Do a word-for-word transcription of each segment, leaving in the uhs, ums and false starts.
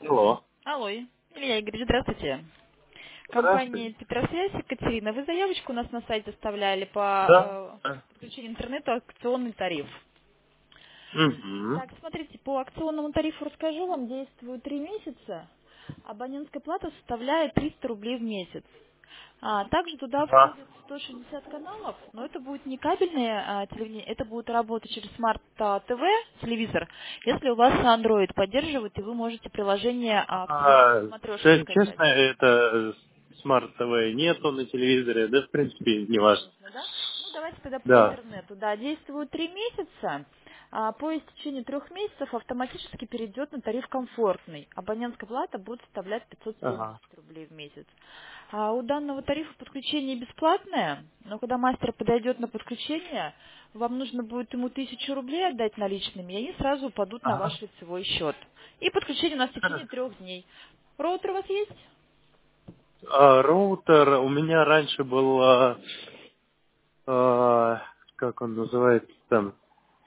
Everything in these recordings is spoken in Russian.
Алло. Алло, Илья Игоревич, здравствуйте. Компания Здравствуйте. Петросвязь, Екатерина. Вы заявочку у нас на сайте оставляли Да. по Да. э, подключению интернета акционный тариф. Угу. Так, смотрите, по акционному тарифу расскажу вам. Действует три месяца. Абонентская плата составляет триста рублей в месяц. А, также туда Ага. входит сто шестьдесят каналов, но это будет не кабельные а, телевидение, это будет работать через Smart а, ти ви, телевизор, если у вас Android поддерживает, и вы можете приложение а, к телевизору А, смотрешки ч- скачать. честно, это смарт ТВ нету на телевизоре, да, в принципе, не Не важно. нужно, да? Ну, давайте тогда по Да. интернету. Да, действует три месяца. А по истечении трех месяцев автоматически перейдет на тариф комфортный. Абонентская плата будет составлять пятьсот семьдесят Ага. рублей в месяц. А у данного тарифа подключение бесплатное, но когда мастер подойдет на подключение, вам нужно будет ему тысячу рублей отдать наличными, и они сразу упадут на Ага. ваш лицевой счет. И подключение у нас в течение Хорошо. трех дней. Роутер у вас есть? А, роутер у меня раньше был, а, а, как он называется там,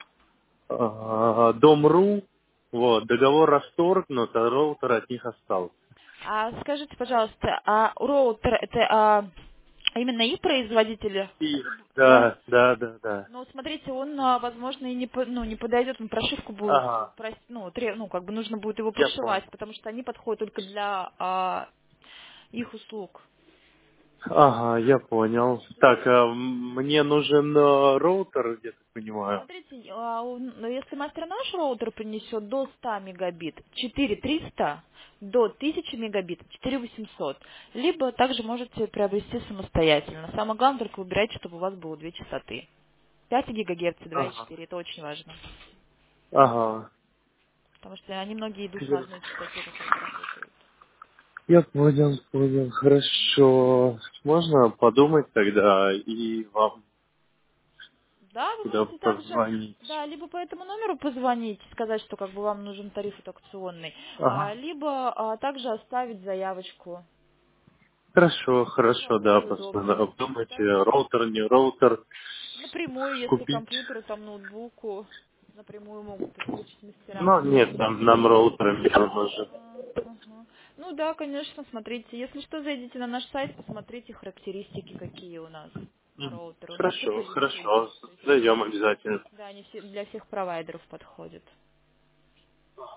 а, Дом.ру. Вот, договор расторгнут, а роутер от них остался. А скажите, пожалуйста, а роутер это а, именно их производителя? Их. Либо- Да? Да, да, да, да. Ну, смотрите, он, а, возможно, и не, по- ну, не подойдет, он прошивку будет, Ага, прос- ну, тре- ну, как бы нужно будет его я понял. прошивать, потому что они подходят только для а, их услуг. Ага, я понял. Так, а м- мне нужен э, роутер, я так понимаю. Смотрите, а, он- ну, если мастер наш роутер принесет до ста мегабит, четыре триста, до тысячи мегабит, четыре восемьсот. Либо также можете приобрести самостоятельно. Самое главное, только выбирайте, чтобы у вас было две частоты. пять гигагерц и два и Ага. четыре. Это очень важно. Ага. Потому что они многие идут на Я одной частоте, как раз работают. я понял, понял. Хорошо. Можно подумать тогда и вам Да, вы туда можете также, позвонить. да, либо по этому номеру позвонить, сказать, что как бы вам нужен тариф акционный, а, Ага. либо а, также оставить заявочку. Хорошо, Как хорошо, вам да, будет просто удобнее. обдумайте, Да? роутер, не роутер, Напрямую, если купить. компьютеру, там, ноутбуку, напрямую могут подключить мастера. Ну, нет, нам, нам роутер не нужен. А, ага. Ну да, конечно, смотрите. Если что, зайдите на наш сайт, посмотрите характеристики, какие у нас на Мгм. роутер. У нас Хорошо, циклы висит. хорошо. То есть они Зайдем все, обязательно. да, они все для всех провайдеров подходят.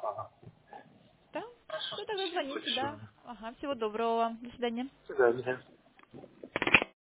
Да? Все, тогда звоните, да. Большое. Ага, всего доброго вам. До свидания. До свидания.